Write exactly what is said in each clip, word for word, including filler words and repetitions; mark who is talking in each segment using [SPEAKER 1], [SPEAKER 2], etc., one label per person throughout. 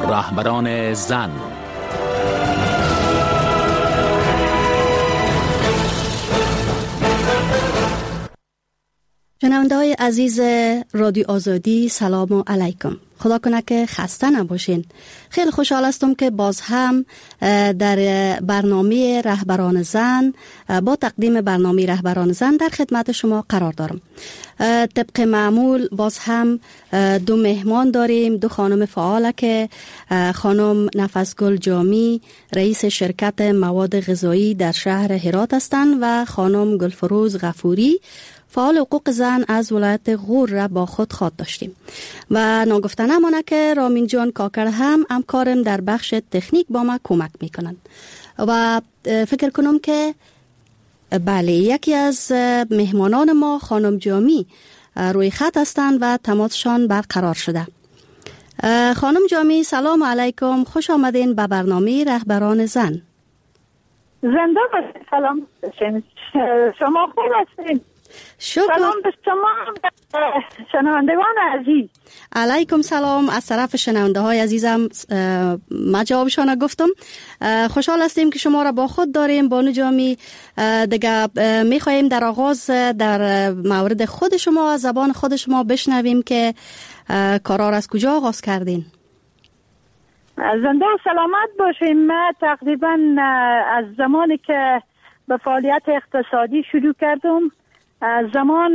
[SPEAKER 1] رهبران زن.
[SPEAKER 2] شنونده‌های عزیز رادیو آزادی، سلام علیکم. خدا کنه که خسته نباشین. خیلی خوشحال هستم که باز هم در برنامه رهبران زن با تقدیم برنامه رهبران زن در خدمت شما قرار دارم. طبق معمول باز هم دو مهمان داریم، دو خانم فعال که خانم نفسگل جامی رئیس شرکت مواد غذایی در شهر هرات هستند و خانم گلفروز غفوری فعال حقوق زن از ولایت غور را با خود خواد داشتیم و ناگفته نمانه که رامین جان کاکر هم همکارم در بخش تکنیک با ما کمک میکنن و فکر کنم که بله یکی از مهمانان ما خانم جامی روی خط هستند و تماسشان برقرار شده. خانم جامی سلام علیکم، خوش آمدین به برنامه رهبران زن.
[SPEAKER 3] زنده باشید. سلام، شما خوب هستین؟
[SPEAKER 2] شکر.
[SPEAKER 3] سلام به شما شنوندگان عزیز.
[SPEAKER 2] علیکم سلام از طرف شنونده های عزیزم. ما جوابشان گفتم. خوشحال هستیم که شما را با خود داریم. بانو جامی، دیگه میخواییم در آغاز در مورد خود شما زبان خود شما بشنویم که کارا را از کجا آغاز کردین.
[SPEAKER 3] زنده و سلامت باشیم. من تقریبا از زمانی که به فعالیت اقتصادی شروع کردم، زمان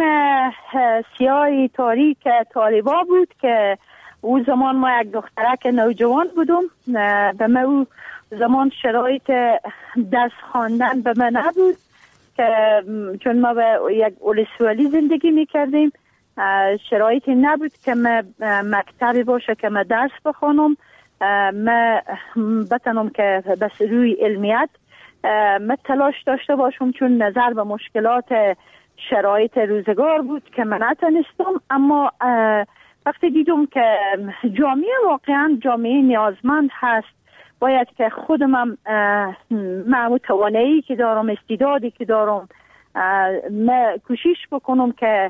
[SPEAKER 3] سیاه تاریک طالبا بود که او زمان ما یک دخترک نوجوان بودم. به من او زمان شرایط درس خواندن به من نبود که چون ما به یک ولسوالی زندگی میکردیم، شرایطی نبود که ما مکتبی باشه که ما درس بخوانم. ما بتنم که بس روی علمیت ما تلاش داشته باشم، چون نظر به مشکلات شرایط روزگار بود که من نتونستم. اما وقتی دیدم که جامعه واقعا جامعه نیازمند هست، باید که خودم من توانایی که دارم، استعدادی که دارم، من کوشش بکنم که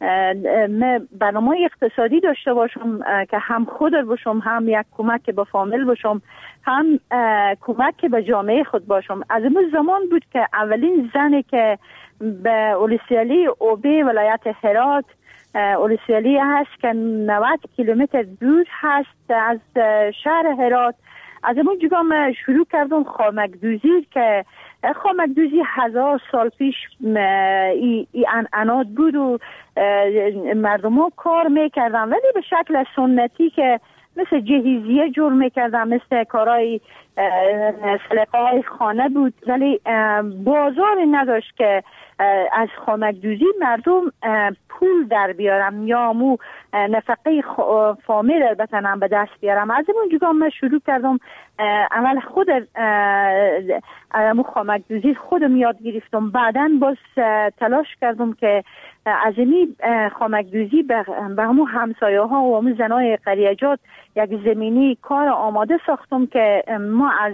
[SPEAKER 3] من برنامه اقتصادی داشته باشم که هم خود باشم، هم یک کمک به فامیل باشم، هم کمک به جامعه خود باشم. از اون زمان بود که اولین زنی که به ولسوالی اوبه ولایت هرات، ولسوالی هست که نود کیلومتر دور هست از شهر هرات، از اون جگه من شروع کردم خامک دوزی که خامک دوزی هزار سال پیش ای, ای انعنات بود و مردم ها کار میکردن، ولی به شکل سنتی که مثل جهیزیه جور میکردن، مثل کارهای سلیقه های خانه بود، ولی بازاری نداشت که از خامک دوزی مردم پول در بیارم یا مو نفقه فامیل البته به دست بیارم. از اون جگه من شروع کردم اول خود مو خامک دوزی خودم یاد گرفتم. بعداً باز تلاش کردم که از این خامک دوزی به همون همسایه ها و همون زنای قریجات یک زمینی کار آماده ساختم که ما از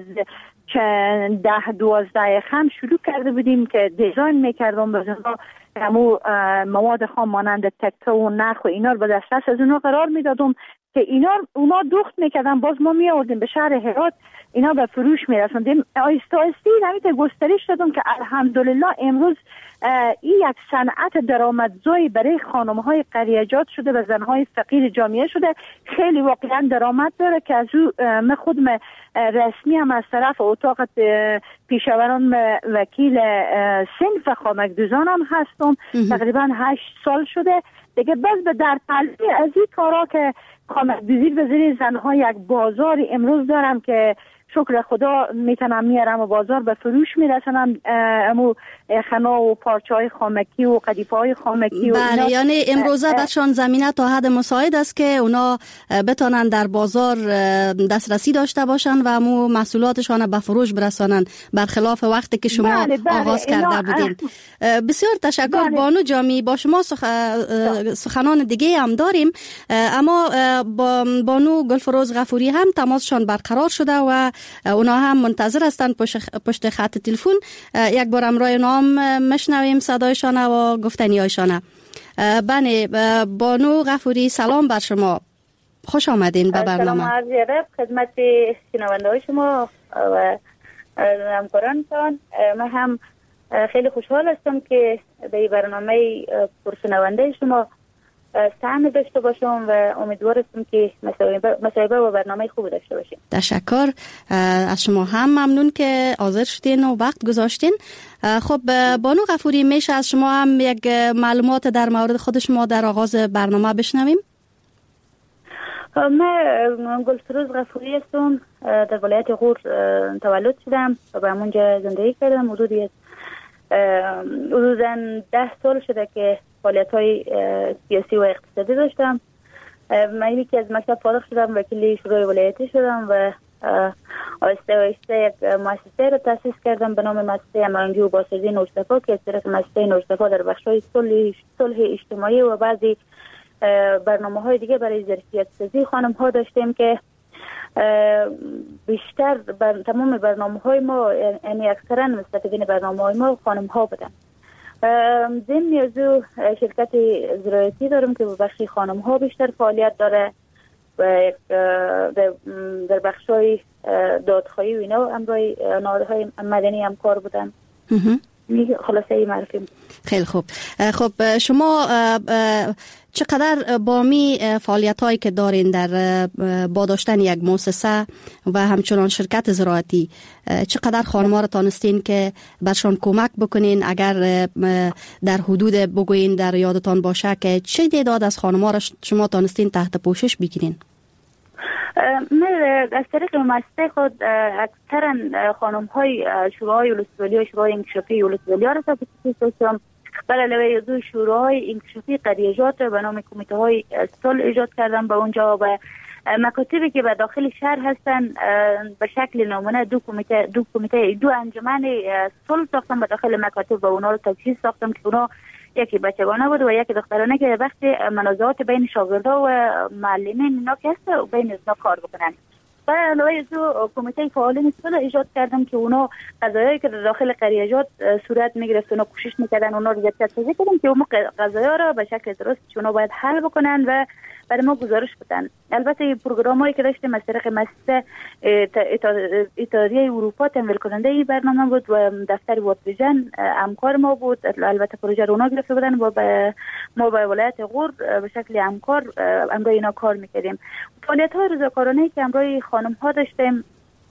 [SPEAKER 3] ده دوازده خم شروع کرده بودیم که دیزاین میکردم به زنها همو مواد خام مانند تکه و نخ و اینا رو به دسترس از اونا قرار میدادم که اینا اونا دخت میکردن، باز ما می آوردیم به شهر هرات، اینا به فروش میرسوندیم. آیسته آیسته همین گسترش دادم که الحمدلله امروز این یک صنعت درآمدزایی برای خانم‌های قریجات شده و زن‌های فقیر جامعه شده. خیلی واقعا درآمد داره که از او من خودم رسمی هم از طرف اتاق پیشاوران وکیل صنف خامک دوزان هم هستم. تقریبا هشت سال شده دیگه. بس به در پلی از این کارا که خامک دوزی به زیر زن‌ها یک بازاری امروز دارم که شکر خدا میتونم میارم و بازار به فروش میرسنم، امو خنا و پارچه های خامکی و قدیفه های خامکی.
[SPEAKER 2] بله، یعنی امروزه برشان زمینه تا حد مساعد است که اونا بتونن در بازار دسترسی داشته باشن و امو محصولاتشان به فروش برسانن، برخلاف وقتی که شما بله بله آغاز کرده بودین. بسیار تشکر بله. بانو جامی، با شما سخ... سخنان دیگه هم داریم، اما با بانو گلفروز غفوری هم تماسشان برقرار شده و اونا هم منتظر هستند پشت خط تلفن. یک بار امرای نام مشنویم صدایشان و گفتنیایشان. بله بانو غفوری، سلام بر شما. خوش آمدین به برنامه.
[SPEAKER 1] سلام عرض ادب خدمت شنونده های شما و همکارانتان. من هم خیلی خوشحال هستم که به این برنامه پرشنونده شما سهم داشته باشم و امیدوار هستم که مصاحبه و برنامه خوب داشته باشیم.
[SPEAKER 2] تشکر از شما هم ممنون که حاضر شدین و وقت گذاشتین. خب بانو غفوری، میشه از شما هم یک معلومات در مورد خود شما در آغاز برنامه بشنویم؟
[SPEAKER 1] من گلفروز غفوری هستم، در ولایت غور تولد شدم و به همونجا زندگی کردم. حدودی حدوداً ده سال شده که فعالیت‌های سیاسی و اقتصادی داشتم. من که از مکتب فارغ شدم وکیل شورای ولایتی شدم و آهسته آهسته یک مؤسسه را تأسیس کردم به نام مؤسسه هماهنگی و بازسازی نوشتفا که از طرف مؤسسه نوشتفا در بخش‌های صلح صلح اجتماعی و بعضی برنامه‌های دیگه برای ظرفیت سازی خانم‌ها داشتیم که بیشتر بر تمام برنامه‌های ما، یعنی اکثرا مستفیدین برنامه‌های ما خانم‌ها بودن. ضمن از شرکت زراعتی دارم که به بخش خانم‌ها بیشتر فعالیت داره و در بخش‌های دادخواهی و اینا امرای نهادهای مدنی هم کار بودن. خلاصه ای معرفی.
[SPEAKER 2] خیلی خوب. خب شما چقدر با می فعالیت هایی که دارین در با داشتن یک مؤسسه و همچنان شرکت زراعتی، چقدر خانم‌ها را تانستین که برشان کمک بکنین؟ اگر در حدود بگوین در یادتان باشه که چه تعداد از خانم‌ها را شما تانستین تحت پوشش بگیرین؟
[SPEAKER 1] من از طریق مؤسسه خود اکثرا خانم‌های شورای ولسوالی و شورای انکشافی ولسوالی را تأسیس کردم. بر علاوه دو شوراهای انکشافی قریجات به نام کمیته های صلح ایجاد کردم به اونجا و مکاتبی که به داخل شهر هستن به شکل نمونه دو کمیته دو کمیته دو انجمن صلح ساختم به داخل مکاتب و اونا رو تجهیز ساختم که اونا یکی بچگانه بود و یکی دخترانه که وقت منازعات بین شاگردا و معلمین اینا که هست و بین اینا کار بکنن. و علاوه دو کمیته فعالین صلح ایجاد کردم که اونا قضایایی که در داخل قریجات صورت میگرفت اونا کوشش میکردن اونا رو ظرفیت سازی کردم که اونا قضایا را به شکل درست اونا باید حل بکنن و برای ما گزارش بدن. البته پروگرامایی که داشتیم از طریق مؤسسه اتحادیه اروپا تمویل کننده این برنامه بود و دفتر ورلد ویژن همکار ما بود. البته پروژه رو اونا گرفته بودن و با ما با ولایت غور به شکل همکار امروز اینا کار میکردیم. فعالیت‌های رضاکارانه‌ای که امروز خانم‌ها داشتیم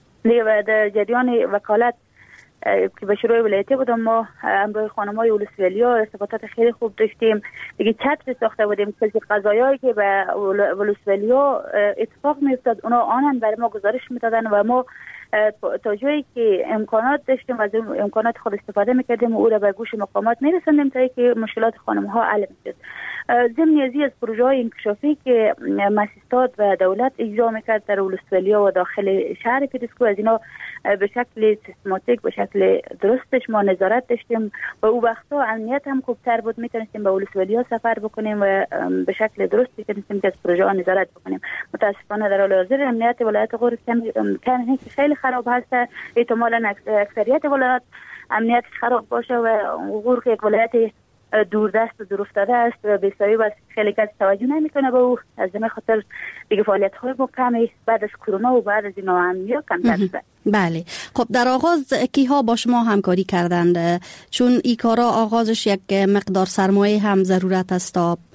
[SPEAKER 1] در جریان وکالت که به شورای ولایتی بودم، ما امروز خانم‌های ولسوالی‌ها ارتباطات خیلی خوب داشتیم. دیگه چتر ساخته بودیم که قضایایی که به ولسوالی‌ها اتفاق می‌افتاد اونا آنن برای ما گزارش می‌دادن و ما تا جایی که امکانات داشتیم و از امکانات خود استفاده می‌کردیم و او را به گوش مقامات می‌رساندیم تا اینکه مشکلات خانم‌ها حل می‌شد. ضمن ازی از پروژه‌های انکشافی که مؤسسات و دولت اجرا می‌کرد در ولسوالی‌ها و داخل شهر پیروزکو، از اینا به شکل سیستماتیک به شکل درستش ما نظارت داشتیم و او وقتا امنیت هم خوبتر بود، میتونستیم به ولسوالی‌ها سفر بکنیم و به شکل درستی میتونستیم که از پروژه‌ها نظارت بکنیم. متاسفانه در حال حاضر امنیت ولایت غور کم خیلی خراب هست. احتمالاً اکثریت ولایت امنیت خراب باشه و غور که یک ولایت دوردست و دورافتاده است و بسیاری و خیلی کس توجه نمیکنه به او. از این خاطر دیگه فعالیت های ما کمی بعد از کرونا و بعد از این ناامنی کمتر شده.
[SPEAKER 2] بله. خب در آغاز کیها با شما همکاری کردند؟ چون این کارا آغازش یک مقدار سرمایه هم ضرورت است.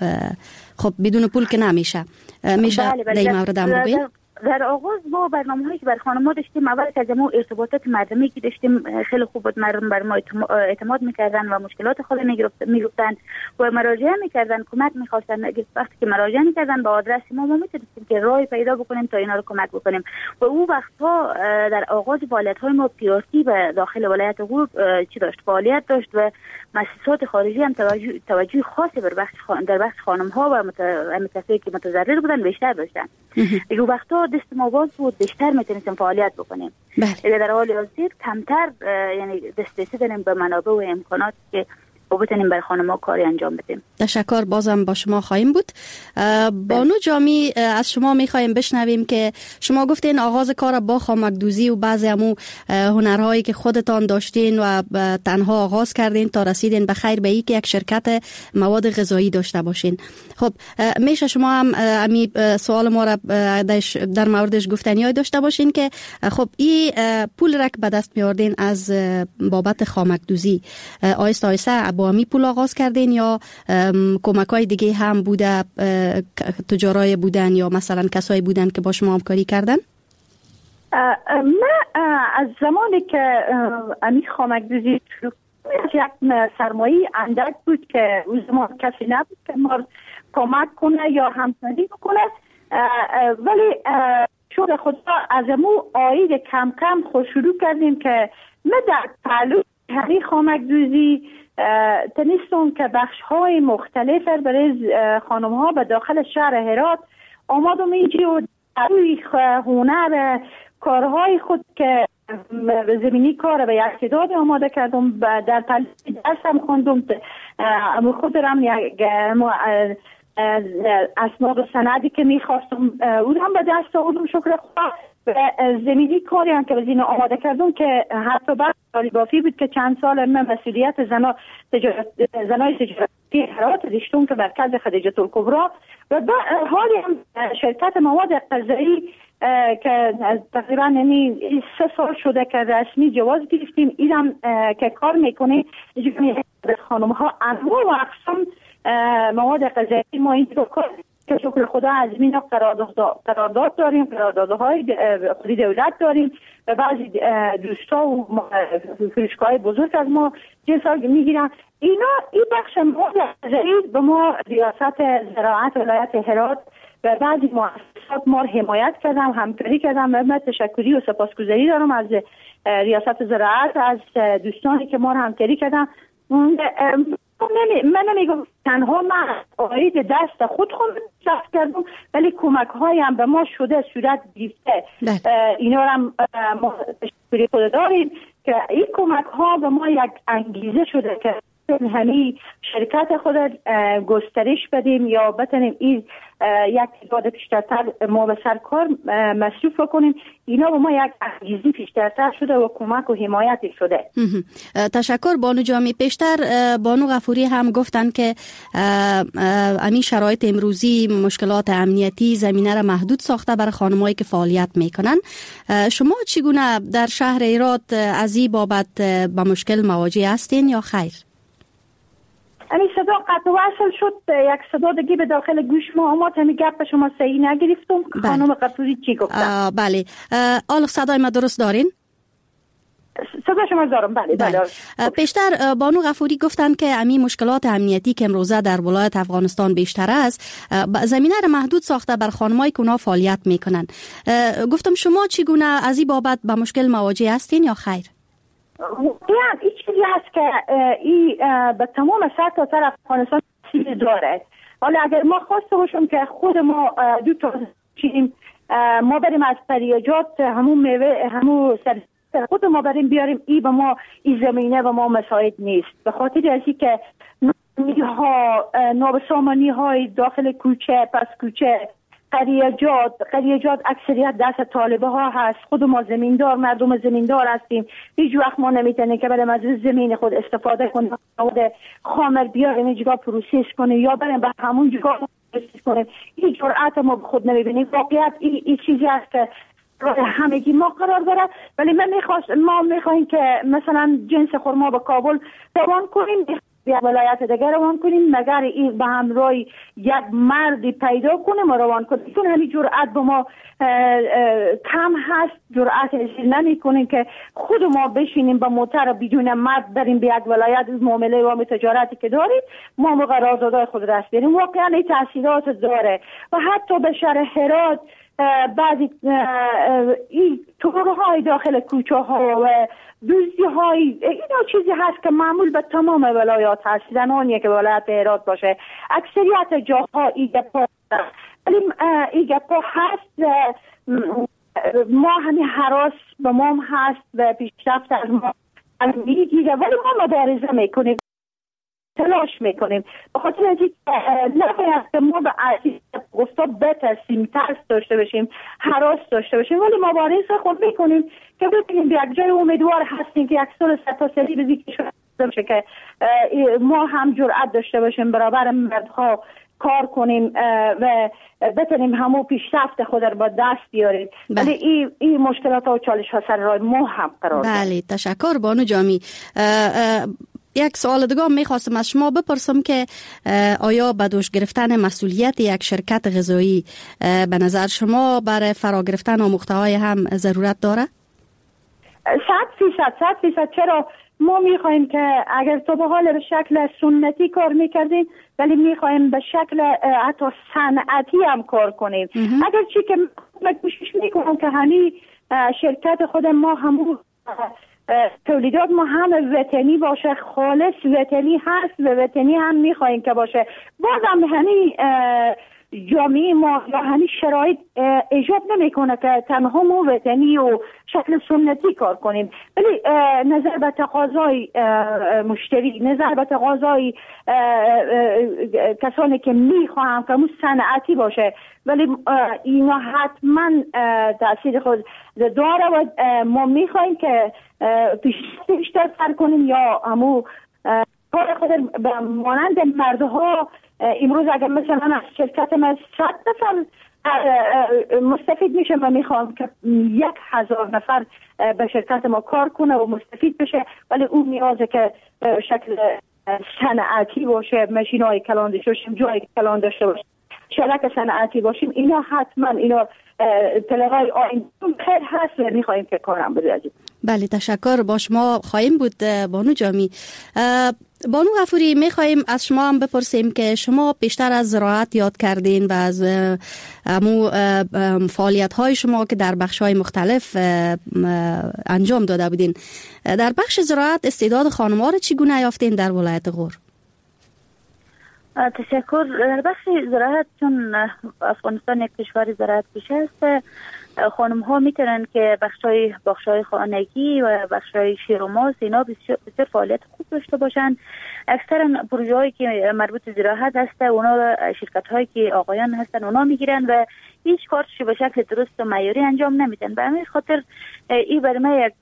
[SPEAKER 2] خب بدون پول که نمیشه. میشه
[SPEAKER 1] بله بله.
[SPEAKER 2] در این مورد هم بگین؟
[SPEAKER 1] در آغاز ما برنامه‌هایی که بر خانم‌ها داشتیم، اول از همه ارتباطات مردمی که داشتیم خیلی خوب بود. مردم بر ما اعتماد می‌کردن و مشکلات خود می‌گفتن و مراجعه می‌کردن، کمک می‌خواستن. وقتی که مراجعه می‌کردن با آدرس ما، ما می‌تونستیم که راهی پیدا بکنیم تا اینا رو کمک بکنیم. و او وقت‌ها در آغاز فعالیت‌های ما پیارتی به داخل ولایت غور چی داشت؟ فعالیت داشت و مؤسسات خارجی هم توجه توجه خاصی بر بخش خان... در بخش خانم‌ها و متأسفانه که متضرر بودن بیشتر داشتن. دیگه وقتا دست ما باز بود، بیشتر میتونستیم فعالیت بکنیم. بله. در حال حاضر کمتر یعنی دسترسی داریم به منابع و امکانات که و بتونیم برای خانم‌ها کاری انجام بدیم.
[SPEAKER 2] تشکر. بازم با شما خواهیم بود. بانو جامی، از شما میخوایم بشنویم که شما گفتین آغاز کار با خامکدوزی و بعضی همون هنرهایی که خودتان داشتین و تنها آغاز کردین تا رسیدین به خیر به ای که یک شرکت مواد غذایی داشته باشین. خب میشه شما هم امی سوال ما را در موردش گفتنیای داشته باشین که خب این پول را که به دست میاردین از بابت خامکدوزی آیسته آیسته با امی پول آغاز کردین یا کمکای دیگه هم بوده، تجارای بودن یا مثلا کسایی بودن که با شما همکاری کردن؟
[SPEAKER 3] من از زمانی که امی خامکدوزی شروع یک سرمایه اندک بود که اون زمان کسی نبود که ما کمک کنه یا همکاری کنه، ولی شکر خدا از امو آید کم کم خود شروع کردیم که ما در تعلق همی خامکدوزی تنیستون که بخش های مختلف برای خانم ها به داخل شهر هرات آمادم اینجی و روی هنر کارهای خود که زمینی کار به یک تعداد آماده کردم. در تعلیم درسم خوندم، خود رم یک اسناد و سندی که میخواستم او هم به دست آوردم. شکر خدا زمینی کاری هم که بزین آماده کردم که حتی بعد سالی بافی بود که چند سال من مسئولیت زنا تجارت زنای تجارتی هرات داشتم که مرکز خدیجه الکبرا و حالی هم شرکت مواد غذایی که تقریبا نمی سه سال شده که رسمی جواز گرفتیم. اینم که کار میکنه خانم ها انواع و اقسام مواد غذایی ما اینجا کار که شکر خدا از مینا قرارداد داریم، قراردادهای خودی دولت داریم و بعضی دوستا و فروشگاه بزرگ از ما جنس میگیرن. اینا این بخش مواد غذایی به ما ریاست زراعت ولایت هرات و بعضی مؤسسات ما حمایت کردم، همکاری کردم و من تشکری و سپاسگزاری دارم از ریاست زراعت، از دوستانی که ما همکاری کردم. من نمیگم تنها من آید دست خود خود شخص کردم، ولی کمک های هم به ما شده صورت گرفته. اینا هم ما تشکری خود داریم که این کمک ها به ما یک انگیزه شده که همین شرکت خود گسترش بدیم یا بتونیم این یک تعداد پیشترتر ما به سر کار مصروف کنیم. اینا به ما یک انگیزه پیشترتر شده و کمک و حمایت شده.
[SPEAKER 2] تشکر بانو جامی. پیشتر بانو غفوری هم گفتن که همین شرایط امروزی مشکلات امنیتی زمینه را محدود ساخته برای خانمایی که فعالیت میکنن. شما چگونه در شهر هرات از این بابت با مشکل مواجه هستین یا خیر؟
[SPEAKER 3] امی صدا قطع وصل شد، یک صدا دیگه به داخل گوش ما آمد، همین گپ شما صحیح نگرفتم. خانم غفوری چی گفتن؟
[SPEAKER 2] بله. آل صدای ما درست دارین؟
[SPEAKER 3] صدا شما دارم. بله بله.
[SPEAKER 2] پیشتر بانو غفوری گفتن که امی مشکلات امنیتی که امروزه در ولایت افغانستان بیشتر است زمینه را محدود ساخته بر خانمایی که اونا فعالیت میکنن. گفتم شما چگونه از این بابت با مشکل مواجه هستین یا خیر؟
[SPEAKER 3] واقعا این چیزی هست که این به تمام سطح طرف افغانستان تاثیر داره. حالا اگر ما خواسته باشیم که خود ما دو تا چیزیم ما بریم از پریاجات همون میوه همون سر خود ما بریم بیاریم، این به ما این زمینه به ما مساعد نیست. به خاطر ازی که ها نابسامانی های داخل کوچه پس کوچه قریجات قریجات اکثریت دست طالبه ها هست. خود ما زمیندار مردم زمیندار هستیم، هیچ وقت ما نمیتونیم که بریم از زمین خود استفاده کنیم مواد خامر بیاریم اینجا پروسس کنیم یا بریم به همون جگاه پروسس کنیم. این جرأت ما به خود نمیبینیم. واقعیت این, این چیزی است که همگی ما قرار داره. ولی من میخواست ما میخوایم که مثلا جنس خرما به کابل روان کنیم، یک ولایت دیگر روان کنیم، مگر این به همراه یک مردی پیدا کنیم و روان کنیم. چون همین جرأت به ما کم هست، جرأت نمی کنیم که خود ما بشینیم با موتر بدون مرد بریم به یک ولایت معامله و تجارتی که داریم ما قراردادهای خود دست بیاریم. واقعا این تاثیرات داره و حتی به شهر هرات بعضی این تورهای داخل کوچه ها و دوزی های اینا چیزی هست که معمول به تمام ولایات هست، زنانیه که ولایت هرات باشه اکثریت جاها ایگه پا ولی ایگه پا هست. ما همین حراس به ما هم هست و پیشرفت از ما میگیره ولی ما مبارزه میکنیم. تلاش میکنیم. به خاطر اینکه نباید که ما به گفتا بترسیم، ترس داشته باشیم، هراس داشته باشیم، ولی ما باید خود میکنیم که ببینیم به یک جای امیدوار هستیم که یک سال سرتاسری به کشور بشه که ما هم جرأت داشته باشیم برابر مردها کار کنیم و بتونیم همو پیشرفت خود را با دست بیاریم. ولی این این مشکلات و چالش ها سر راه ما هم قرار دارد.
[SPEAKER 2] بله، تشکر بانو جامی. یک سوال دیگه میخواستم از شما بپرسم که آیا به دوش گرفتن مسئولیت یک شرکت غذایی به نظر شما برای فرا گرفتن محتوای هم ضرورت داره؟
[SPEAKER 3] صد فیصد صد فیصد. چرا؟ ما میخوایم که اگر تو به حال به شکل سنتی کار میکردیم ولی میخوایم به شکل حتی صنعتی هم کار کنیم. اگر چی که من کوشش میکنم که همین شرکت خود ما همون تولیدات ما هم وطنی باشه، خالص وطنی هست و وطنی هم میخوایم که باشه. بازم همین جامعه ما یا همین شرایط ایجاب نمیکنه که تنها ما وطنی و شکل سنتی کار کنیم، ولی نظر به تقاضای مشتری، نظر به تقاضای کسانی که میخواهم که مو صنعتی باشه، ولی اینا حتما تاثیر خود داره و ما میخوایم که بیشتر سر کنیم یا همو کار خود مانند مردها. امروز اگر مثلا از شرکت ما صد نفر مستفید میشه و میخوام که یک هزار نفر به شرکت ما کار کنه و مستفید بشه، ولی اون نیازه که شکل صنعتی باشه، ماشین های کلان داشته باشیم، جای کلان داشته باشیم، شرکت صنعتی باشیم. اینا حتما اینا پلغای آینده خیر هست و میخواییم که کارم بده.
[SPEAKER 2] بله، تشکر. با شما خواهیم بود بانو جامی. بانو غفوری، میخواهیم از شما هم بپرسیم که شما بیشتر از زراعت یاد کردین و از امو فعالیت های شما که در بخش های مختلف انجام داده بودین، در بخش زراعت استعداد خانم ها رو چگونه یافتین در ولایت غور؟
[SPEAKER 1] تشکر. در بخش زراعت، چون افغانستان یک کشور زراعت پیشه است، خانم ها میتونن که بخشای بخشای خانگی و بخشای شیر و ماست اینا بسیار فعالیت خوب داشته باشن. اکثرا پروژه هایی که مربوط به زراعت هست اونا شرکت هایی که آقایان هستن اونا میگیرن و هیچ کارش به شکل درست و معیاری انجام نمیدن. به همین خاطر این برای ما یک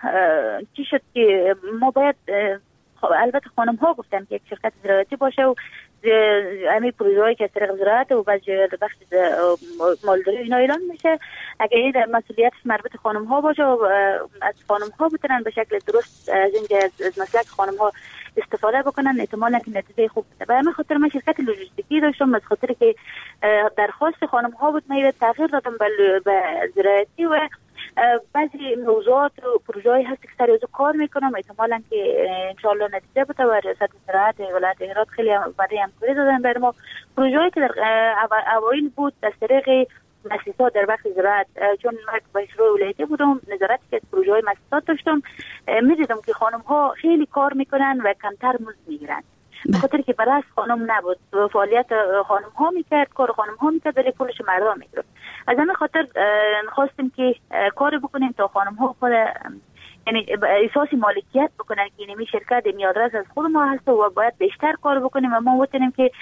[SPEAKER 1] چی شد که ما باید، البته خانم ها گفتن که یک شرکت زراعتی باشه و همین پروژه هایی که از طریق زراعت و بعضی بخش مالداری اینا اعلام میشه، اگر این مسئولیت مربوط خانم ها باشه و از خانم ها بتونن به شکل درست از اینکه از مسلک خانم ها استفاده بکنن، احتمالاً که نتیجه خوب بده. به همین خاطر من شرکت لوجستیکی داشتم، از خاطر که درخواست خانم ها بود من تغییر دادم به زراعتی و بعضی موضوعات و پروژه‌ای هست که سر از کار میکنم، احتمالاً که انشالله نتیجه بده و ریاست زراعت ولایت هرات خیلی وعده همکاری دادن برای ما. پروژه‌ای که در اوایل بود از طریق مؤسسات در بخش زراعت، چون من با شروع ولایتی بودم نظارتی که پروژه‌های مؤسسات داشتم، می‌دیدم که خانم‌ها خیلی کار میکنن و کمتر مزد میگیرن، به خاطر که برای خانم نبود، فعالیت خانم ها میکرد، کار خانم ها میکرد ولی پولش مردم میگرفت. از همین خاطر خواستیم که کار بکنیم تا خانم ها خود یعنی احساس مالکیت بکنن که این شرکت میادرس از خود ما هست و باید بیشتر کار بکنیم و ما بتونیم که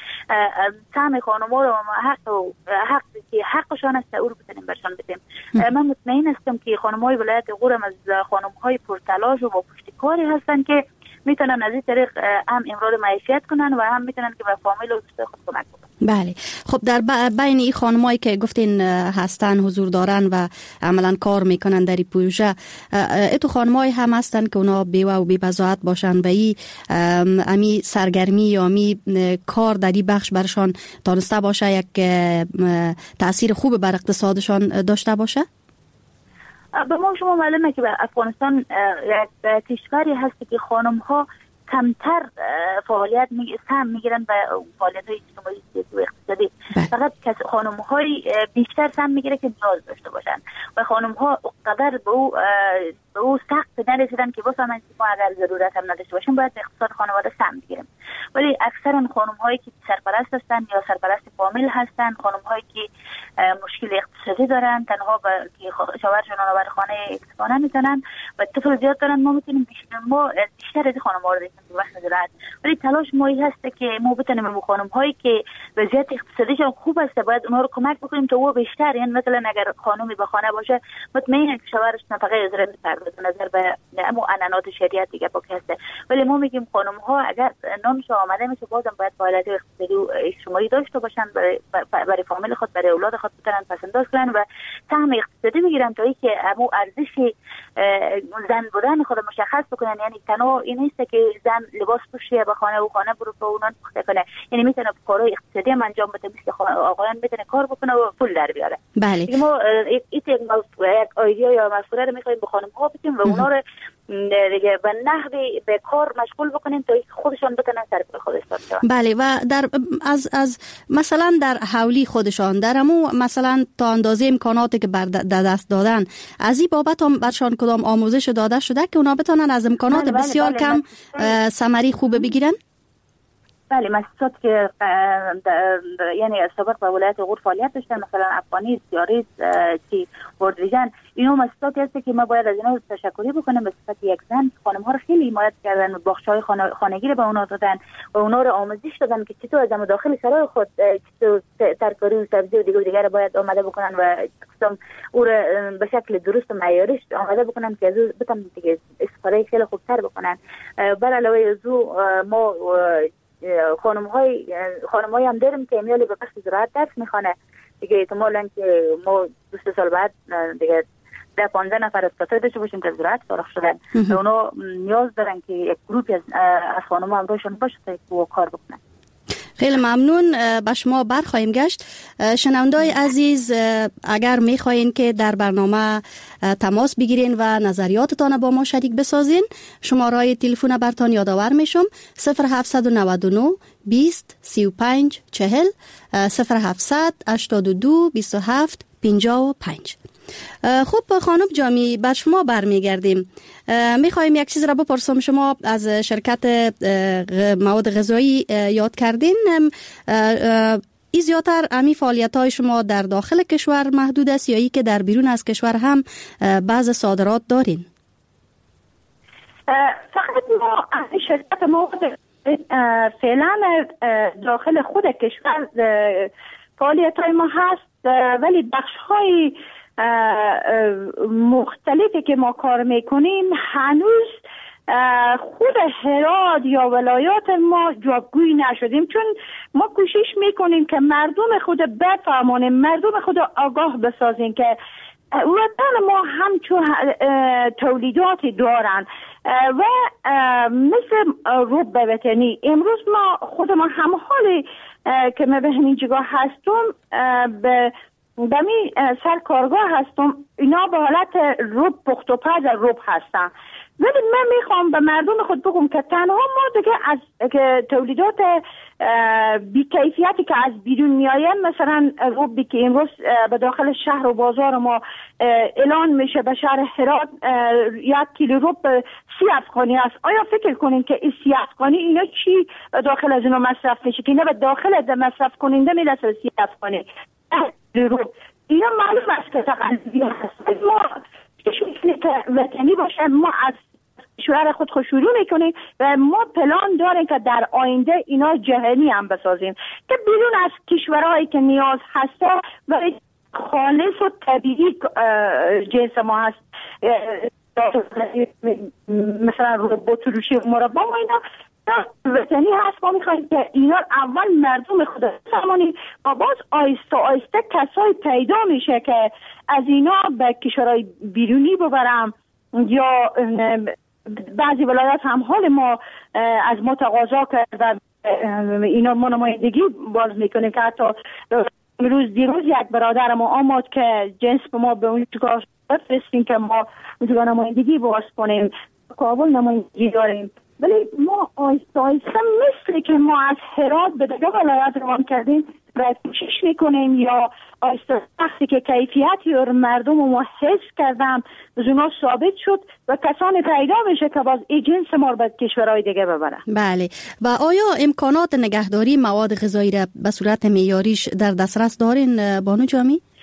[SPEAKER 1] سهم خانم ها رو حق و حق که حقشان است او رو بتونیم برشان بدیم. من مطمئن هستم که خانم های ولایت غور از خانم های پرتلاش و با پشتکاری هستن که میتونن از این طریق هم امرار معیشت کنن و هم میتونن که به فامیل و دوستای خود کمک کنن.
[SPEAKER 2] بله، خب در بین این خانمایی که گفتین هستن حضور دارن و عملا کار میکنن در این پروژه، اتو خانمایی هم هستن که اونا بیوه و بی‌بضاعت باشن و این امی سرگرمی یا امی کار در این بخش برشان تانسته باشه یک تأثیر خوب بر اقتصادشان داشته باشه؟
[SPEAKER 1] به ما شما معلومه که افغانستان یک کشوری هست که خانم ها کمتر فعالیت می سهم میگیرن به فعالیت های اجتماعی سیاسی و اقتصادی. فقط خانم های بیشتر سهم میگیره که نیاز داشته باشن و خانم ها قدر به او به او سخت نرسیدن که بفهمن که ما اگر ضرورت هم نداشته باشیم باید به اقتصاد خانواده سهم بگیریم. ولی اکثرا خانم هایی که سرپرست هستن یا سرپرست فامیل هستن، خانم هایی که مشکل اقتصادی دارن، تنها با که شوهرشون رو بر خانه اکتفا نمیتونن و طفل زیاد دارن. ما میتونیم بیشتر ما بیشتر از خانم ها رو دیدیم تو بخش زراعت، ولی تلاش ما این هست که ما بتونیم به خانم هایی که وضعیت اقتصادیشون خوب است باید اونها رو کمک بکنیم تا او بیشتر، یعنی مثلا اگر خانمی به خانه باشه مطمئن که شوهرش نفقه از رد پرداخت نظر به امو انانات شریعت دیگه پاک هست، ولی ما میگیم خانم ها اگر نانش آماده میشه بازم باید فعالیت اقتصادی و اجتماعی داشته باشن، برای برای فامیل خود، برای اولاد خود بتونن پسنداز کنن و سهم اقتصادی بگیرن تا اینکه امو ارزش زن بودن خود مشخص بکنن. یعنی تنها این نیست که زن لباس پوشه به خانه و خانه برو و اونان پخته کنه، یعنی میتونه کارهای اقتصادی هم انجام بده، مثل آقایان میتونه کار بکنه و پول در بیاره.
[SPEAKER 2] بله.
[SPEAKER 1] ما یک ایده یا مفکوره رو میخوایم به خانم ها بدیم و اونا رو دیگه به نحوی به کار مشغول بکنیم تا خودشان بتونن سر پای خودش باشن.
[SPEAKER 2] بله. و در از از مثلا در حولی خودشان درمو مثلا تا اندازه امکاناتی که بر دست دادن از این بابت هم برشان کدام آموزش داده شده که اونا بتونن از امکانات بله بسیار بله کم بله ثمری خوب بگیرن؟
[SPEAKER 1] بله، مؤسسات که یعنی سابق به ولایت غور فعالیت داشتن، مثلا افغانی، سیاریز، چی وردویژن، اینا مؤسساتی هست که ما باید از اینا تشکری بکنیم به صفت یک زن. خانم ها رو خیلی حمایت کردن، باغچه‌های خانگی رو به اونا دادن و اونا رو آموزش دادن که چطور از داخل سرای خود چطور ترکاری و سبزی و دیگر دیگر رو باید آماده بکنن و قسم او رو به شکل درست و معیاریش آماده بکنن که از او بتونن دیگه استفاده خیلی خوبتر بکنن. بر علاوه از او ما خانم های خانم های هم داریم که امیالی به بخش زراعت درس میخوانه دیگه. احتمالاً که ما دو سال بعد دیگه ده پانزده نفر از کسایی داشته باشیم که زراعت فارغ شدن و اونا نیاز دارن که یک گروپی از از خانم ها همراهشون باشه تا کار بکنن.
[SPEAKER 2] خیلی ممنون. به شما برخواهیم گشت. شنوندای عزیز، اگر میخواین که در برنامه تماس بگیرین و نظریاتتان با ما شریک بسازین، شماره تلفن برتان یادآور میشم صفر هفت نه نه بیست سی و پنج چهل صفر هفت هشتاد و دو بیست و هفت پنجاه و پنج. خب خانم جامی، بر شما برمیگردیم. میخوایم یک چیز را بپرسم. شما از شرکت مواد غذایی یاد کردین. این زیادتر امی فعالیت های شما در داخل کشور محدود است یا ای که در بیرون از کشور هم بعض صادرات دارین؟
[SPEAKER 3] فقط ما شرکت مواد فعلا داخل خود کشور فعالیت های ما هست، ولی بخش های مختلفی که ما کار میکنیم هنوز خود هرات یا ولایات ما جوابگوی نشدیم، چون ما کوشش میکنیم که مردم خود بفهمونیم، مردم خود آگاه بسازیم که وطن ما همچون تولیداتی دارن و مثل روب وطنی. امروز ما خود ما هم حالی که ما به همین جگاه هستم به بمی سر کارگاه هستم، اینا به حالت روب پخت و پز روب هستن، ولی من میخوام به مردم خود بگم که تنها ما دیگه از که تولیدات بی‌کیفیتی که از بیرون میآید، مثلا روبی که امروز به داخل شهر و بازار ما اعلان میشه به شهر هرات یک کیلو روب سی افغانی است. آیا فکر کنین که این سی افغانی اینا چی داخل از اینا مصرف میشه که اینا به داخل ده مصرف کننده میرسه سی افغانی روب؟ اینا معلوم است که تقلیدی هست. ما چیزی که وطنی باشه ما از کشور خود خوشورو میکنیم و ما پلان داریم که در آینده اینا جهانی هم بسازیم که بیرون از کشورهایی که نیاز هسته و خالص و طبیعی جنس ما هست، مثلا ربات روشی مربا و اینا وطنی هست. ما میخوایم که اینا اول مردم خود بفهمونیم و باز آیسته آیسته کسای پیدا میشه که از اینا به کشورهای بیرونی ببرم، یا بعضی ولایات هم حال ما از ما تقاضا کرد و اینا ما نمایندگی باز میکنیم که حتی امروز دیروز یک برادر ما آمد که جنس به ما به اون چکار بفرستیم که ما اونجا نمایندگی باز کنیم. کابل نمایندگی داریم، ولی ما آیسته آیسته مثل که ما از هرات به دیگه ولایت روان کردیم و کوشش میکنیم یا آیسته وقتی که کیفیتی رو مردم ما حس کردم از اونا ثابت شد و کسانی پیدا میشه که باز این جنس ما رو به کشورهای دیگه ببرن.
[SPEAKER 2] بله. و آیا امکانات نگهداری مواد غذایی را به صورت معیاریش در دسترس دارین بانو جامی؟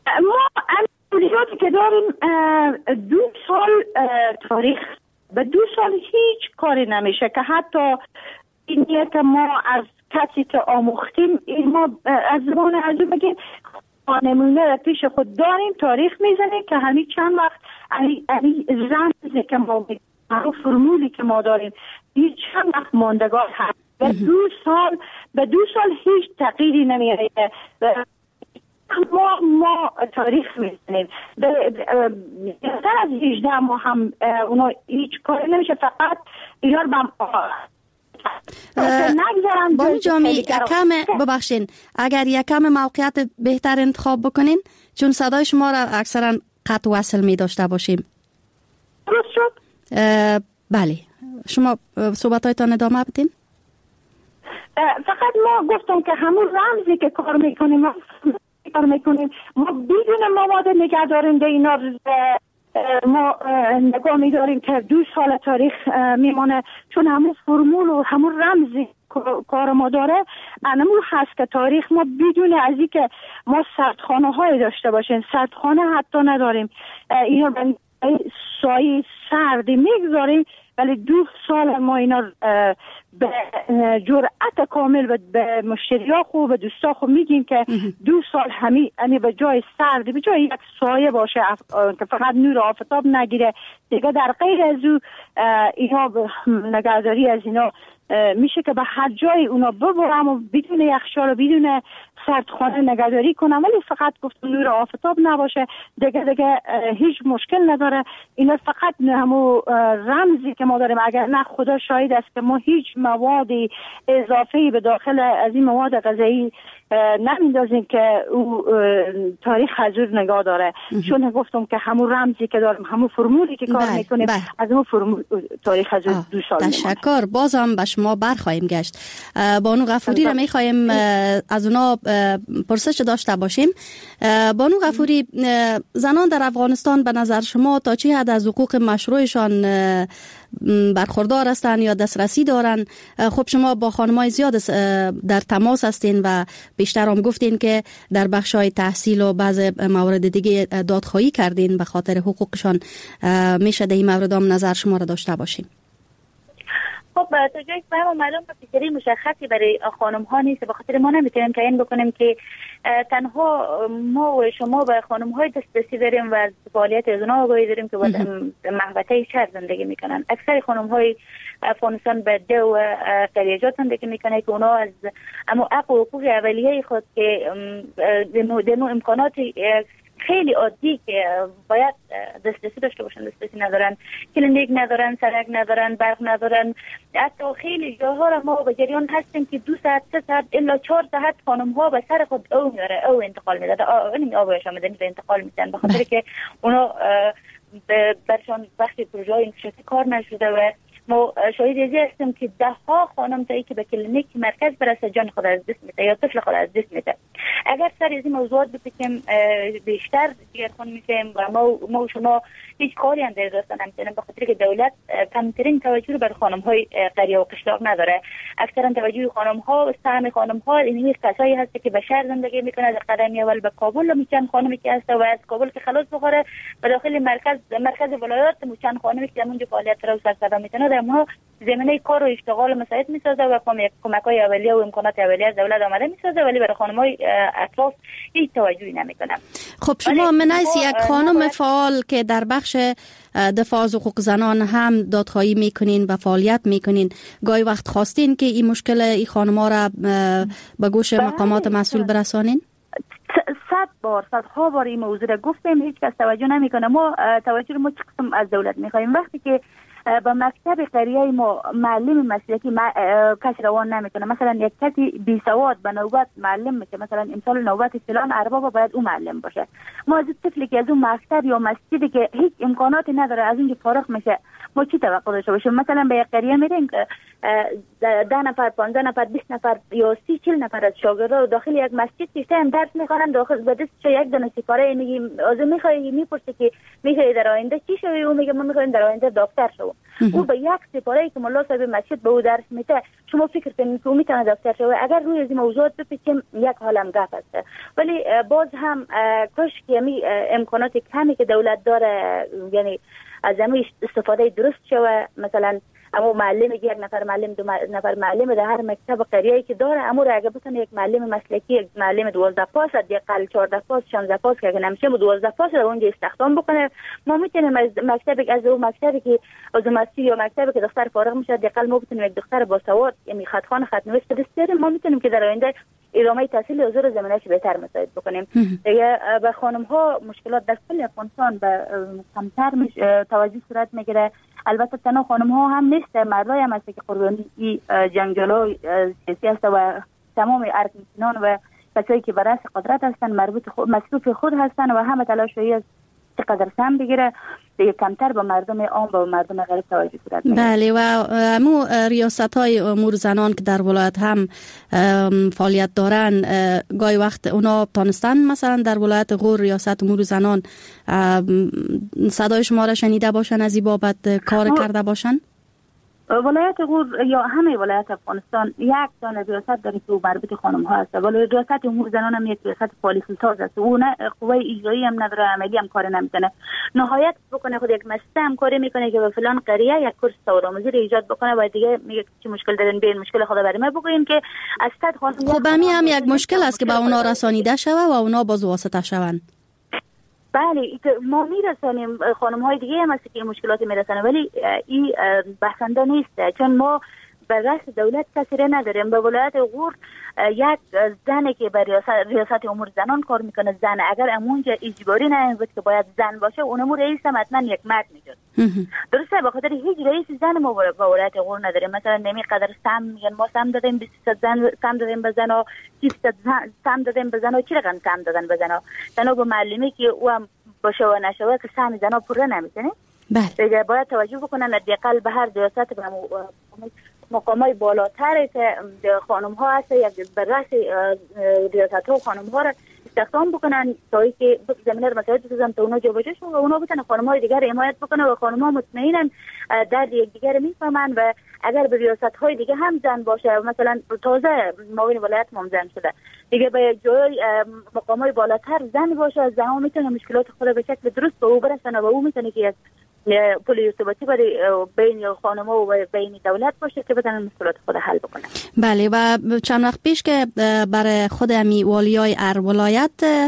[SPEAKER 3] ما مسئولیتی که داریم دو سال تاریخ، به دو سال هیچ کاری نمیشه که حتی اینیه که ما از کسی که آموختیم ما از زبان از اون بگیم نمونه را پیش خود داریم، تاریخ میزنیم که همین چند وقت همین رمزی که ما بگیم فرمولی که ما داریم هیچ چند وقت ماندگار هست. به دو سال به دو سال هیچ تغییری نمیاره. ما ما تاریخ میزنیم بیشتر از هجده ما هم اونا هیچ کاری نمیشه، فقط اینا با
[SPEAKER 2] بانو جامی یکم ببخشین اگر یکم موقعیت بهتر انتخاب بکنین چون صدای شما را اکثرا قطع وصل می داشته باشیم.
[SPEAKER 3] درست شد؟
[SPEAKER 2] بله شما صحبتایتان ادامه بدین.
[SPEAKER 3] فقط ما گفتم که همون رمزی که کار میکنیم ما کار میکنیم ما بدون مواد نگهدارنده اینا ما نگاه میداریم که دو سال تاریخ میمانه، چون همون فرمول و همون رمزی کار ما داره انمو هست که تاریخ ما بدون از این که ما سردخانه های داشته باشیم، سردخانه حتی نداریم، اینا به سایه سردی میگذاریم، ولی دو سال ما اینا به جرأت کامل به مشتری‌ها خوب به دوستا خوب میگیم که دو سال همی یعنی به جای سردی به جای یک سایه باشه که فقط نور آفتاب نگیره دیگه، در غیر از او اینا نگهداری از اینا میشه که به هر جای اونا ببرم و بدون یخچال و بدون سردخانه نگهداری کنم، ولی فقط گفتم نور آفتاب نباشه دیگه دیگه هیچ مشکل نداره. اینا فقط همو رمزی که ما داریم، اگر نه خدا شاهد است که ما هیچ موادی اضافه‌ای به داخل از این مواد غذایی نمیندازیم که او تاریخ حضور نگاه داره، چون گفتم که همون رمزی که داریم همون فرمولی که کار میکنیم از همون فرمول تاریخ حضور دو سال.
[SPEAKER 2] تشکر. بازم به شما برخواهیم گشت. بانو غفوری را میخواهیم از اونا پرسش داشته باشیم. بانو غفوری، زنان در افغانستان به نظر شما تا چه حد از حقوق مشروعشان برخوردار هستند یا دسترسی دارن؟ خب شما با خانمای زیاد در تماس هستین و بیشتر هم گفتین که در بخشای تحصیل و بعض موارد دیگه دادخواهی کردین به خاطر حقوقشان. میشه در این مورد هم نظر شما را داشته باشیم؟
[SPEAKER 1] خب تا جایی که فهم معلوم فکری مشخصی برای خانم ها نیست، به خاطر ما نمیتونیم تعیین بکنیم که تنها ما و شما به خانم های دسترسی داریم و از فعالیت از اونها آگاهی داریم که به محوطه شهر زندگی میکنن. اکثر خانم های افغانستان به دو قریجات زندگی میکنه که اونا از اما حق و حقوق اولیه خود که دنو امکانات خیلی عادی که باید دسترسی داشته باشن دسترسی ندارن، کلینیک ندارن، سرک ندارن، برق ندارن. حتی خیلی جاها را ما به جریان هستیم که دو ساعت سه ساعت الا چهار ساعت خانم ها به سر خود او میاره او انتقال میده این آبایش آمدنی به انتقال میدن به خاطر که اونا برشان وقتی پروژه های انکشافی کار نشده و ما شاهد ازی هستیم که ده ها خانم تایی که به کلینیک مرکز برسه جان خود از دست میده یا طفل خود از دست میده. اگر سر از این موضوعات بپیچیم بیشتر دیگرخون میشیم و ما, ما و شما هیچ کاری هم در داستان نمیتونیم به خاطر که دولت کمترین توجه رو بر خانم های قریه و قشلاق نداره. اکثرا توجه خانم ها و سهم خانم ها این کسایی هست که به شهر زندگی میکنه. در قدم اول به کابل میچن خانمی که هست و از کابل که خلاص بخوره به داخل مرکز مرکز ولایات میچن خانمی که اونجا فعالیت رو سر صدا میتونه در ما زمینه کار و اشتغال مساعد میسازه و کمک‌های اولیه و امکانات اولیه از دولت آمده میسازه، ولی برای خانم‌های اطراف هیچ توجهی نمیکنه.
[SPEAKER 2] خب شما منیس یک خانم فعال که در بخش دفاع از حقوق زنان هم دادخواهی میکنین و فعالیت میکنین، گاهی وقت خواستین که این مشکل این خانم‌ها را به گوش مقامات مسئول برسانین؟
[SPEAKER 1] صد بار صدها بار این موضوع را گفتیم، هیچ کس توجه نمیکنه. ما توجه رو ما چه قسم از دولت میخوایم؟ وقتی که با مکتب قریه ما معلم مسلکی کسی روان نمیکنه، مثلا یک کسی بی سواد به نوبت معلم میشه، مثلا امسال نوبت فلان ارباب باید اون معلم باشه. ما از طفلی که از اون مکتب یا مسجدی که هیچ امکاناتی نداره از اینجا فارغ میشه ما چی توقع داشته باشیم؟ مثلا به یک قریه میریم که ده نفر پانزده نفر بیست نفر یا سی چهل نفر از شاگردا داخل یک مسجد سیستم درس میخوانن، داخل به دست یک دونه سپاره میگی از میخوای میپرسه که میخوای در آینده چی شوی؟ او میگه ما میخوایم در آینده دکتر شوم. او به یک سپاره که ملا صاحب مسجد به او درس میده شما فکر کنید که او میتونه دکتر شوه؟ اگر روی از این موضوعات بپیچیم یک حالم گپ است. ولی باز هم کاش که می امکانات کمی که دولت داره یعنی از همین استفاده درست شوه. مثلا اما معلم یک نفر معلم دو نفر معلم در هر مکتب قریه‌ای که داره، اما اگه بتونه یک معلم مسلکی یک معلم دوازده پاس حداقل چهارده پاس شانزده پاس که نمیشه دوازده پاس در اونجا استخدام بکنه، ما میتونیم از مکتبی از اون مکتبی که عضومتی یا مکتبی که دختر فارغ میشه حداقل ما بتونیم یک دختر با سواد یعنی خطخوان خط نویس بسیاریم، ما میتونیم که در آینده ادامه تحصیل حضور زمینه‌اش بهتر مساعد بکنیم. دیگه به خانم ها مشکلات در کل افغانستان به کمتر توجه صورت میگیره. البته تنها خانم ها هم نیست، مردای هم هست که قربانی جنگجوی سیاسی هست و تمام ارکانان و کسایی که بر اساس قدرت هستن مربوط خود مصروف خود هستن و همه تلاشی است چقدر سم بگیره دیگه کمتر به مردم عام و مردم غریب توجه صورت میگیره.
[SPEAKER 2] بله و امو ریاست های امور زنان که در ولایت هم فعالیت دارن گاهی وقت اونا تانستن مثلا در ولایت غور ریاست امور زنان صدای شما را شنیده باشن از این بابت کار کرده باشن؟
[SPEAKER 1] ولایت غور یا همه ولایت افغانستان یک دانه ریاست داره که مربوط خانم ها هست، ولی ریاست امور زنان هم یک ریاست پالیسی ساز است. اون قوه اجرایی هم نداره، عملی هم کار نمیکنه. نهایت بکنه خود یک مسته هم کاری میکنه که به فلان قریه یک کورس سوارآموزی رو ایجاد بکنه و دیگه میگه چه مشکل دارین بیاین مشکل خدا برای ما بگوین که از صد خانم.
[SPEAKER 2] خب همین هم یک مشکل است که به اونا رسانیده شوه و اونا باز واسطه شوند.
[SPEAKER 1] بله ما میرسانیم، خانم های دیگه هم هست که این مشکلات میرسانه، ولی این بحثنده نیست چون ما به رأس دولت کسی را نداریم. به ولایت غور یک زنی که به ریاست, ریاست امور زنان کار میکنه، زن اگر امونجا اجباری نه بود که باید زن باشه اونمو رئیس هم حتما یک مرد میشد. درسته به خاطر هیچ رئیس زن ما به ولایت غور نداریم. مثلا نمی قدر سم میگن ما سم دادیم بیست زن سم دادیم به زنا، سی سم دادیم به زنا، چی رقم سم دادن به زنا؟ زنا به معلمی که او هم باشه و نشوه که سهم زنا پره نمیکنه. بله باید توجه بکنن حداقل به هر ریاست به مقامای بالاتر که خانم ها هست یک بر رأس ریاست ها خانم ها را استخدام بکنن تا اینکه زمینه رو مساعد بسازن تا اونا جابجا شون و اونا بتونن خانم های دیگر حمایت بکنن و خانم ها مطمئنن درد یک دیگر میفهمن و اگر به ریاست های دیگه هم زن باشه، مثلا تازه معاون ولایت هم زن شده دیگه به جای مقام های بالاتر زن باشه، زن ها میتونه مشکلات خود به شکل درست به او برسنه و او میتونه که پل ارتباطی برای بین خانم‌ها و بین دولت باشه که بتونن مشکلات خود حل بکنن.
[SPEAKER 2] بله و چند وقت پیش که برای خود امی والیای ار ولایت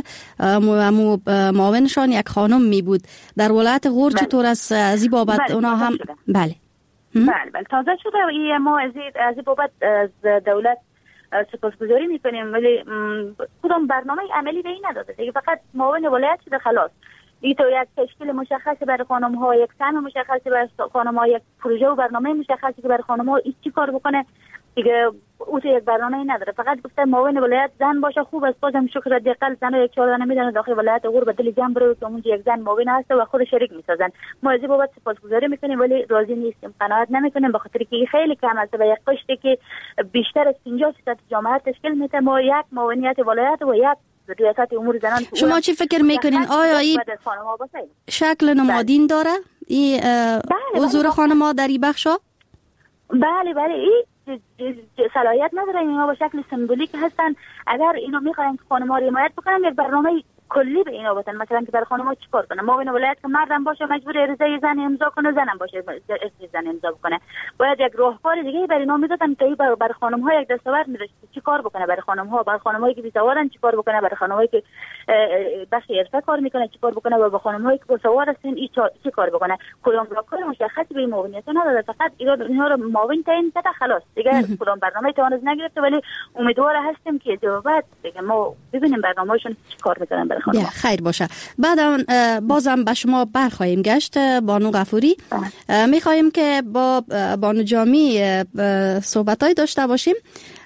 [SPEAKER 2] مو معاونشان یک خانم می بود در ولایت غور بله. چطور از از این بابت بله. اونا هم شده. بله
[SPEAKER 1] بله بله تازه شده و این ما از این بابت از دولت سپاسگزاری میکنیم، ولی کدام برنامه عملی به این نداده دیگه، فقط معاون ولایت شده خلاص. این تو یک تشکیل مشخصی برای خانم ها، یک سهم مشخصی برای خانم ها، یک پروژه و برنامه مشخصی که برای خانم ها چی کار بکنه دیگه او تو یک برنامه نداره. فقط گفته معاون ولایت زن باشه خوب است، بازم شکر حداقل زن یک چهار دانه میدن داخل ولایت غور به دل جمع بره که اونجا یک زن معاون هست و خود شریک میسازن. ما از این بابت سپاسگزاری میکنیم ولی راضی نیستیم، قناعت نمیکنیم به خاطر که خیلی کم است و یک قشری که بیشتر از پنجاه درصد جامعه تشکیل میده. ما یک معاونیت ولایت و یک ریاست امور زنان.
[SPEAKER 2] شما چی فکر میکنین آیا این شکل نمادین داره این حضور خانم‌ها در این بخشا؟
[SPEAKER 1] بله بله این صلاحیت نداره، اینا با شکل سمبولیک هستن. اگر اینو میخواین که خانم‌ها رو حمایت بکنن یک برنامه کلی به اینا بدن، مثلا که برای خانم‌ها چیکار کنه. معاون ولایت که مردم باشه مجبور عریضه زن امضا کنه، زنم باشه عریضه زن امضا بکنه. باید یک راهکار دیگه برای اینا میدادن تا این برای خانم‌ها یک دستاورد می‌رسه چیکار بکنه، برای خانم‌ها برای خانم‌هایی که بی‌سوادن چیکار بکنه، برای خانم‌هایی که بخش حرفه کار میکنه چیکار بکنه و با خانم‌هایی که باسواد هستن این چیکار بکنه. کدام راهکار مشخصی به معاونیت نداده، فقط اینا رو معاون تعیین کرده خلاص دیگه کدام برنامه تونز نگرفته، ولی امیدوار هستیم که بعد دیگه ما ببینیم برنامه‌شون چیکار میکنن برای خانم‌ها.
[SPEAKER 2] خیر باشه. بعدم بازم به شما برخواهیم گشت بانو غفوری. میخواهیم که با بانو جامی صحبتای داشته باشیم.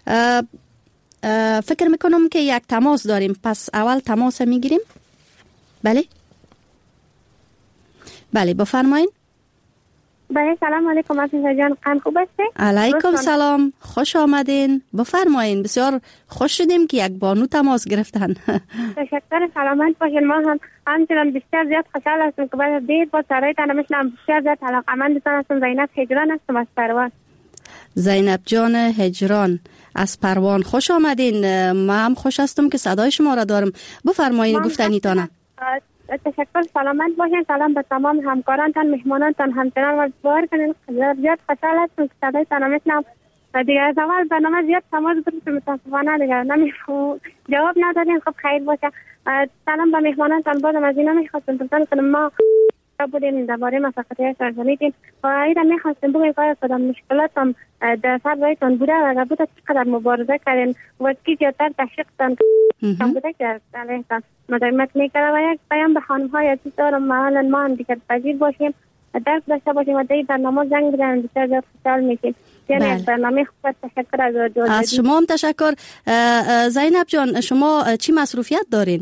[SPEAKER 2] فکر میکنم که یک تماس داریم، پس اول تماس میگیریم. بله بله بفرمایین.
[SPEAKER 4] بله سلام علیکم عزیزا جان، قن خوب هستی؟
[SPEAKER 2] علیکم سلام، خوش آمدین. بفرمایین. بسیار خوش شدیم که یک بانو تماس گرفتن.
[SPEAKER 4] تشکر، سلامت باشین. ما هم همچنان بسیار زیاد خوشحال هستیم که بعد دیر با سرایتان میشنم. بسیار زیاد علاقمندتان هستم. زینب هجران هستم از پروان.
[SPEAKER 2] زینب جان هجران از پروان، خوش آمدین. ما هم خوش هستم که صدای شما را دارم. بفرمایین گفتنیتانه.
[SPEAKER 4] تشکر، سلامت باشین. سلام به تمام همکارانتان، مهمانانتان، همچنان وزبار کنین. زیاد خوشحال هستم که صدایتان میشنم. دیگه از اول برنامه زیاد تماس داریم، متاسفانه دیگه نمیخوام جواب ندادین. خب خیر باشه. سلام به مهمانانتان. بازم از اینا میخواستم پرسان کنم، ما بودیم درباره مسافرتی سرزنیدیم و اینا میخواستیم بگویم که کدام مشکلات هم در سر رایتان بوده و اگر بوده چقدر مبارزه کردین و کی زیادتر تشویقتان کم بوده که علیهتان مداومت میکرده. و یک پیام به خانم های عزیز دارم، معالا ما هم دیگر پذیر باشیم، درک داشته باشیم و در برنامه زنگ بزنیم. بسیار زیاد خوشحال میشیم. یعنی یک برنامه خوب. تشکر از دوست.
[SPEAKER 2] از شما هم تشکر. زینب جان، شما چی مصروفیت دارین؟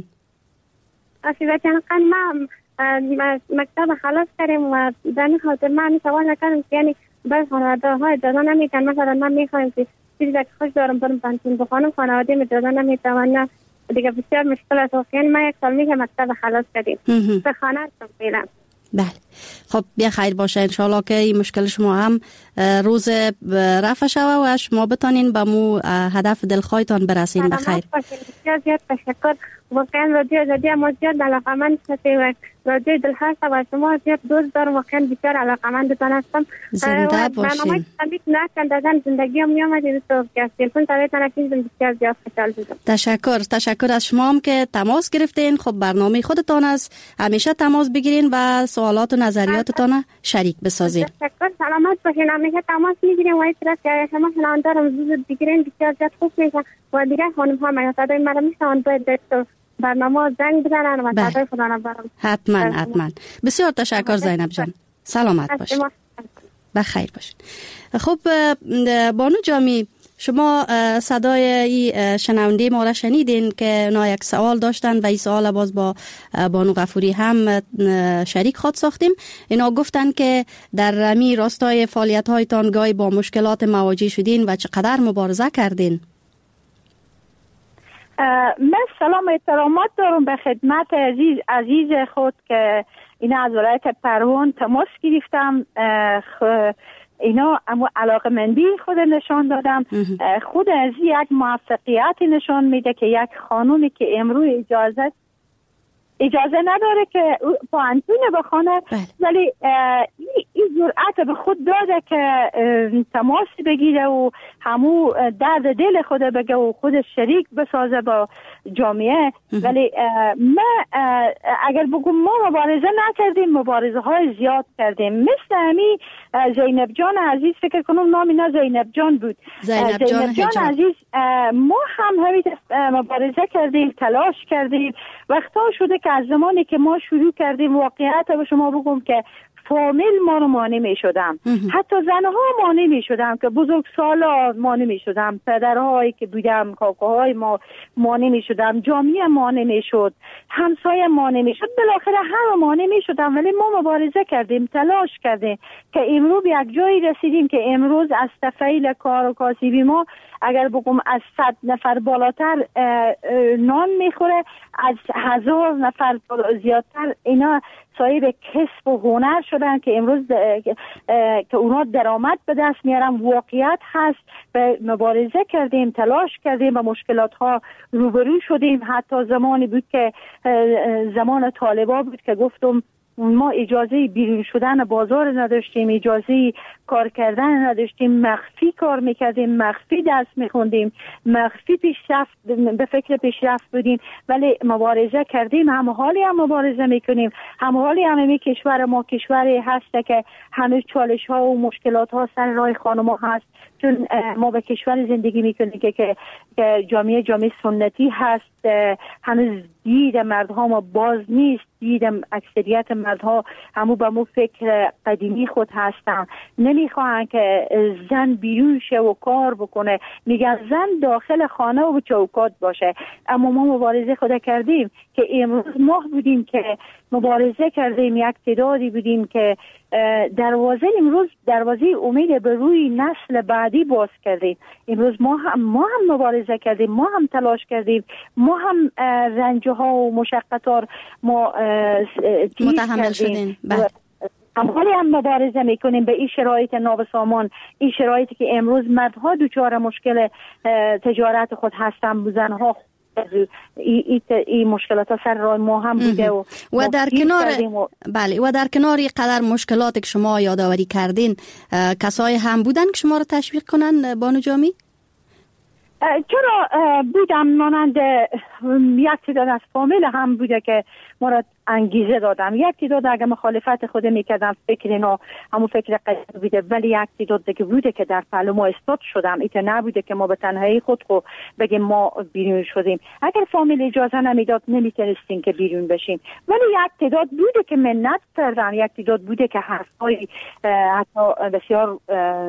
[SPEAKER 4] عزیزا جان، ما مکتب خلاص کردیم و در این خاطر ما همین سوال نکردیم که یعنی باید خانواده های دادا نمیتن. مثلا ما میخوایم که چیزی که خوش دارم برم پنسیون بخوانم، خانواده می دادا نمیتوانه دیگه. بسیار مشکل است. یعنی ما یک سال میشه مکتب خلاص کردیم. به خانه هستم فعلا.
[SPEAKER 2] بله، خب بیا خیر باشه. انشالله که این مشکل شما هم روز رفع شوه و شما بتانین به مو هدف دلخواهتان برسین. بخیر.
[SPEAKER 4] بسیار زیاد تشکر. واقعا رادیو زدی ما زیاد علاقمند هستیم و رادیو دل هست و شما زیاد دوست دارم. واقعا بسیار علاقمندتان هستم.
[SPEAKER 2] زنده باشین.
[SPEAKER 4] برنامه تبریک نکردن زندگی هم میامدید تو که تلفن تایتان اکید بسیار زیاد خوشحال شدم.
[SPEAKER 2] تشکر. تشکر از شما هم که تماس گرفتین. خب برنامه خودتان است، همیشه تماس بگیرین و سوالات و نظریاتتان شریک بسازین.
[SPEAKER 4] تشکر، سلامت باشین. همیشه تماس میگیریم و ایتراس که شما شنوندارم زود بگیرین بسیار زیاد خوب میشه و دیگه خانم ها من صدای مرا میشنوند باید تو برنامه زنگ بزنن و صدای خدا را برام.
[SPEAKER 2] حتما حتما. بسیار تشکر زینب جان. سلامت باشین. بخیر باشین. خب بانو جامی، شما صدای شنونده ما را شنیدین که اونا یک سوال داشتن و این سوال باز با بانو غفوری هم شریک خود ساختیم. اینا گفتن که در رمی راستای فعالیت هایتان گاهی با مشکلات مواجه شدین و چقدر مبارزه کردین؟
[SPEAKER 3] من سلام احترامات دارم به خدمت عزیز عزیز خود که اینا از ولایت پروان تماس گرفتم. اینا اما علاقمندی خود نشان دادم. خود از یک موفقیت نشان میده که یک خانومی که امروز اجازه اجازه نداره که پانتون بخونه، ولی این جرأت به خود داده که تماس بگیره و همو درد دل خود بگه و خود شریک بسازه با جامعه. ولی ما اگر بگم ما مبارزه نکردیم، مبارزه های زیاد کردیم. مثل همی زینب جان عزیز، فکر کنم نام اینا زینب جان بود.
[SPEAKER 2] زینب جان,
[SPEAKER 3] زینب جان عزیز، ما هم همین مبارزه کردیم، تلاش کردیم. وقتا شده که از زمانی که ما شروع کردیم واقعیت به شما بگم که فامیل ما رو مانع می شدم، حتی زنها مانع می شدم که بزرگ سالا مانع می شدم، پدرهایی که بودم، کاکاهای ما مانع می شدم، جامعه مانع می شد، همسایه مانع می شد، بالاخره همه مانع می شدم. ولی ما مبارزه کردیم، تلاش کردیم که امروز به یک جایی رسیدیم که امروز از تفعیل کار و کاسبی ما اگر بگم از صد نفر بالاتر نان میخوره، از هزار نفر زیادتر اینا صاحب کسب و هنر شدن که امروز که اونا درآمد به دست میارن. واقعیت هست. به مبارزه کردیم، تلاش کردیم، با مشکلات ها روبرو شدیم. حتی زمانی بود که زمان طالبا بود که گفتم ما اجازه بیرون شدن بازار نداشتیم، اجازه کار کردن نداشتیم، مخفی کار میکردیم، مخفی درس میخوندیم، مخفی پیشرفت به فکر پیشرفت بودیم. ولی مبارزه کردیم، هم حالی هم مبارزه میکنیم، هم حالی هم می کشور ما کشوری هست که هنوز چالش ها و مشکلات ها سر راه خانم ها هست. چون ما به کشور زندگی میکنیم که که جامعه جامعه سنتی هست. هنوز دید مردها ما باز نیست، دید اکثریت مردها همو به مو فکر قدیمی خود هستن. نمیخواهن که زن بیرون شه و کار بکنه، میگن زن داخل خانه و چوکات باشه. اما ما مبارزه خود کردیم که امروز ما بودیم که مبارزه کردیم، یک تعدادی بودیم که دروازه امروز دروازه امید به روی نسل بعدی باز کردیم. امروز ما هم ما هم مبارزه کردیم، ما هم تلاش کردیم، ما هم رنجها و مشقت‌ها ما
[SPEAKER 2] متحمل شدیم. بله.
[SPEAKER 3] حالی هم مبارزه میکنیم به این شرایط نابسامان، این شرایطی که امروز مردها دچار مشکل تجارت خود هستن، زنها این ای مشکلات ها سر راه ما هم بوده و,
[SPEAKER 2] و در کنار و... بله و در کنار قدر مشکلاتی که شما یادآوری کردین، کسایی هم بودن که شما رو تشویق کنن بانو جامی؟
[SPEAKER 3] چرا بودم، مانند یک تعداد از فامیل هم بوده که ما را انگیزه دادم. یک تعداد اگه مخالفت خود میکردم فکر اینا همون فکر قضیه بوده، ولی یک تعداد دیگه بوده که در پلو ما استاد شدم. ایت نبوده که ما به تنهایی خود خود بگیم ما بیرون شدیم. اگر فامیل اجازه نمیداد نمیتونستیم که بیرون بشیم، ولی یک تعداد بوده که منت کردن، یک تعداد بوده که حرفای حتی بسیار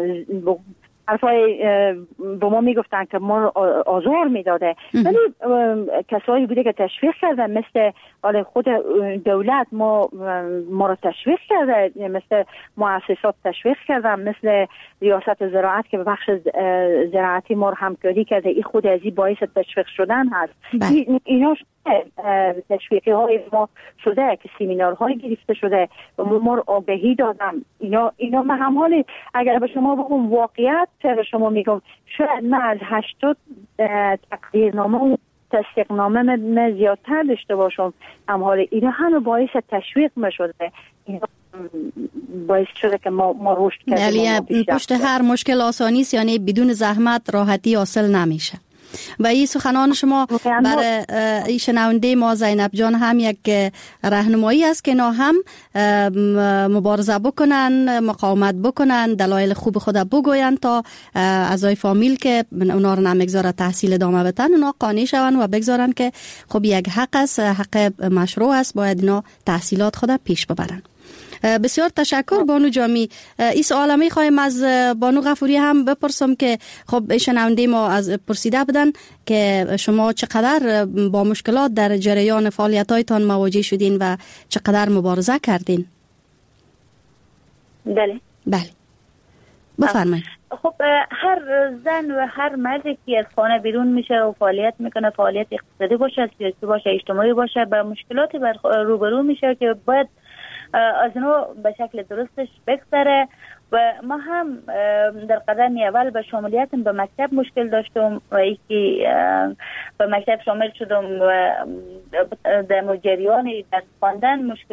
[SPEAKER 3] حرفای به ما میگفتن که ما آزار میداده، ولی کسایی بوده که تشویق کردن، مثل خود دولت ما ما را تشویق کرده، مثل مؤسسات تشویق کردن، مثل ریاست زراعت که به بخش زراعتی ما را همکاری کرده. این خود از این باعث تشویق شدن هست. اینا تشویقی های ما شده که سیمینارهای گرفته شده، ما را آگهی دادم. اینا اینا من هم حالی اگر به شما بگم واقعیت به شما میگم، شاید من از هشتاد تقدیرنامه و تصدیقنامه من زیادتر داشته باشم، هم حالی اینا همه باعث تشویق ما شده، اینا باعث شده که ما ما رشد کردیم.
[SPEAKER 2] یعنی پشت هر مشکل آسانی است، یعنی بدون زحمت راحتی حاصل نمیشه. و این سخنان شما برای این شنونده ما زینب جان هم یک راهنمایی است که اینا هم مبارزه بکنن، مقاومت بکنن، دلایل خوب خود بگوین تا اعضای فامیل که اونا رو نمیگذاره تحصیل ادامه بدن اونا قانع شون و بگذارن که خب یک حق است، حق مشروع است، باید اینا تحصیلات خود پیش ببرن. بسیار تشکر بانو جامی. این سوال می خواهیم از بانو غفوری هم بپرسم که خب شنونده ما از پرسیده بودن که شما چقدر با مشکلات در جریان فعالیت‌هایتان مواجه شدین و چقدر مبارزه کردین؟
[SPEAKER 1] بله
[SPEAKER 2] بله بفرمایید.
[SPEAKER 1] خب هر زن و هر مردی که از خانه بیرون میشه و فعالیت میکنه، فعالیت اقتصادی باشه، سیاسی باشه، اجتماعی باشه، با مشکلاتی روبرو میشه که باید از اونو به شکل درستش بگذره. و ما هم در قدم اول به شمولیتم به مکتب مشکل داشتم و یکی به مکتب شامل شدم و در جریان درس خواندن مشکل